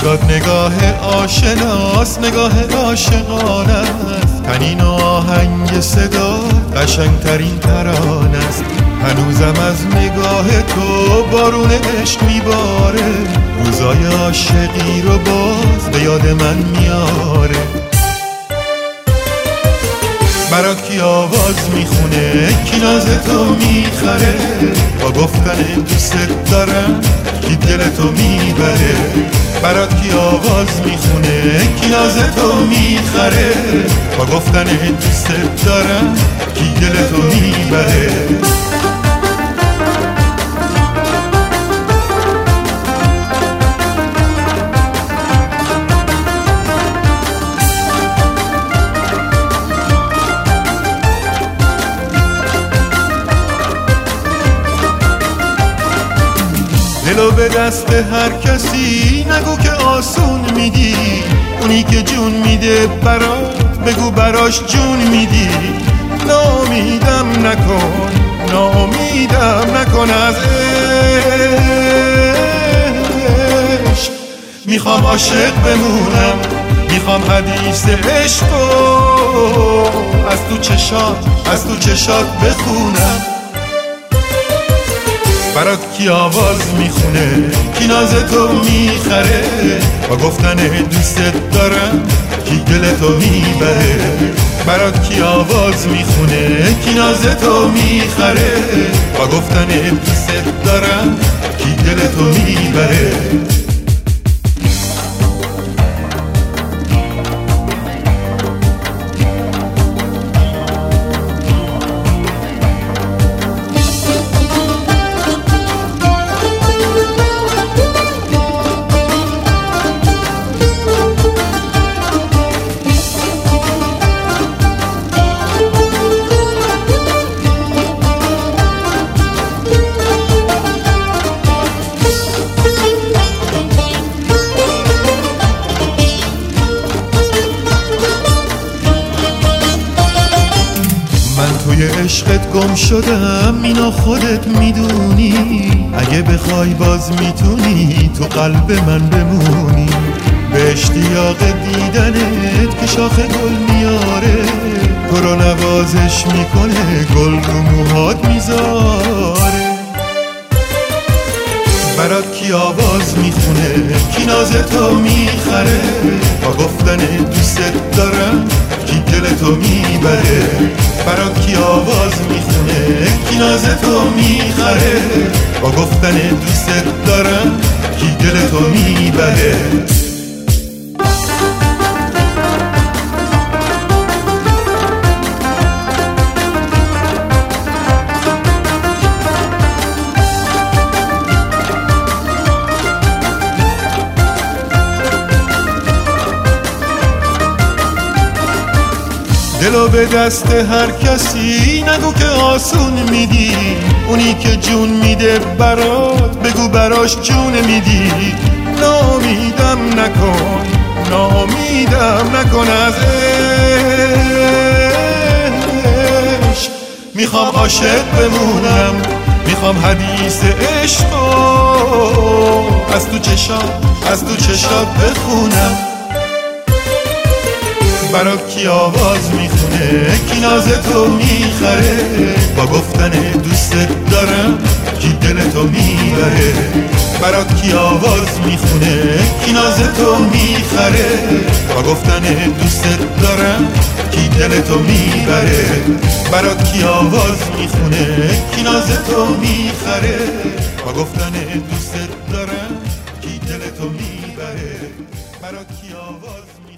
نگاه نگاه آشناست، نگاه عاشقانه است. تنین و آهنگ صدا قشنگترین ترانه است. هنوزم از نگاه تو بارون عشق میباره، روزای عاشقی رو باز به یاد من میاره. برات کی آواز میخونه، کی ناز تو میخره، با گفتن دوست دارم کی دل تو میبره. برات کی آواز میخونه، کی ناز تو میخره، با گفتن دوست دارم کی دل تو میبره. دلو به دست هر کسی نگو که آسون میدی، اونی که جون میده برات بگو براش جون میدی. ناامیدم نکن، ناامیدم نکن از عشق. میخوام عاشق بمونم، میخوام حدیث عشقو از تو چشات بخونم. برات کی آواز میخونه، کی ناز تو میخره، با گفتن دوست دارم کی دل تو میبره. برات کی آواز میخونه، کی ناز تو میخره، با گفتن دوست دارم کی دل تو میبره. توی عشقت گم شدم، اینو خودت میدونی. اگه بخوای باز میتونی تو قلب من بمونی. به اشتیاق دیدنت که شاخ گل میاره، تو رو نوازش میکنه، گل رو موهات میذاره. برات کی آواز میخونه، کی ناز تو میخره، با گفتن دوست دارم کی دل تو میبره. برات کی آواز میخونه، کی ناز تو میخره، با گفتن دوست دارم کی دل تو میبره. دلو به دست هر کسی نگو که آسون میدی، اونی که جون میده برات بگو براش جون میدی. ناامیدم نکن، ناامیدم نکن از عشق. میخوام عاشق بمونم، میخوام حدیث عشقو از تو چشات بخونم. برات کی آواز میخونه، کی ناز تو میخره، با گفتن دوست دارم کی دل تو میبره. برات کی آواز میخونه، کی ناز تو میخره، با گفتن دوست دارم کی دل تو میبره. برات کی آواز میخونه، کی ناز تو میخره، با گفتن دوست دارم کی دل تو میبره. برات کی آواز